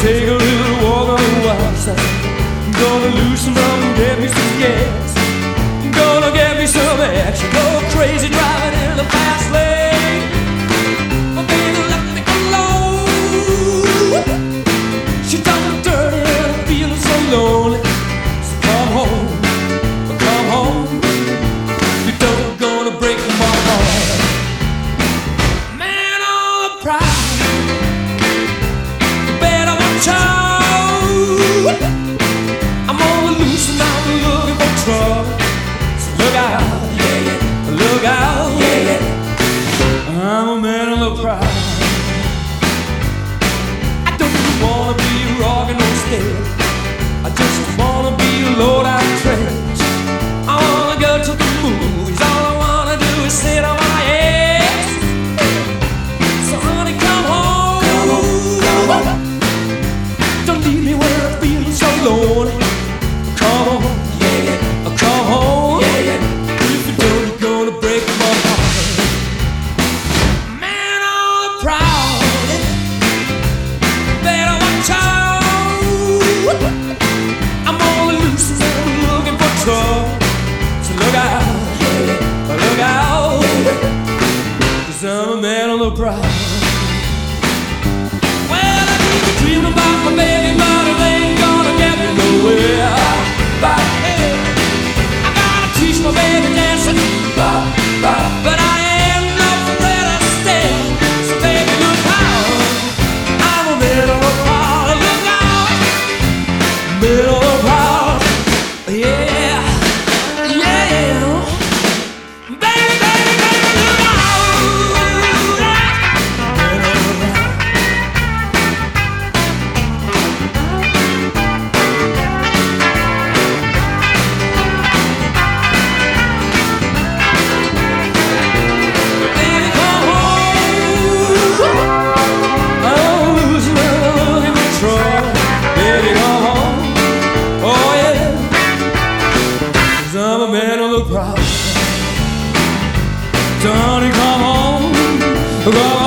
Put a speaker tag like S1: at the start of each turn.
S1: take a little walk on the wild side. Gonna loosen up and get me some gas. Gonna get me some action. Go crazy driving in the fast lane. My baby let me go low. She done me dirty and I'm feeling so lonely. So come home, come home. You don't gonna break my heart. Man on the prowl, better watch out. I'm on the loose and I'm looking for trouble. So look out, yeah, yeah. Look out, yeah, yeah. I'm a man on the prowl. I don't wanna be rockin' no steady. I just wanna be a low-down trash. I wanna go to the movies. All I wanna do is sit on my ass. So honey, come home, come home. Don't leave me where I'm feeling so lonely. Come on, yeah, yeah. Come home, yeah, yeah. If you don't, you're gonna break my heart. Man on the prowl, better watch out. I'm on the loose and I'm looking for trouble. So look out, yeah, yeah. Look out, yeah, yeah. 'Cause I'm a man on the prowl. Well, I keep dreaming about my baby, but it ain't gonna get me nowhere. But hey, I gotta teach my baby dancing, but I ain't nothing ready to stand. So baby, look out, I'm a man on the prowl. Look out, man on the prowl. Yeah, yeah. Baby, baby, baby, look out. Man on the prowl. Baby, come home. I'm losing and I'm looking for trouble. Baby, come home. Oh yeah, 'cause I'm a man on the prowl. Johnny, come home.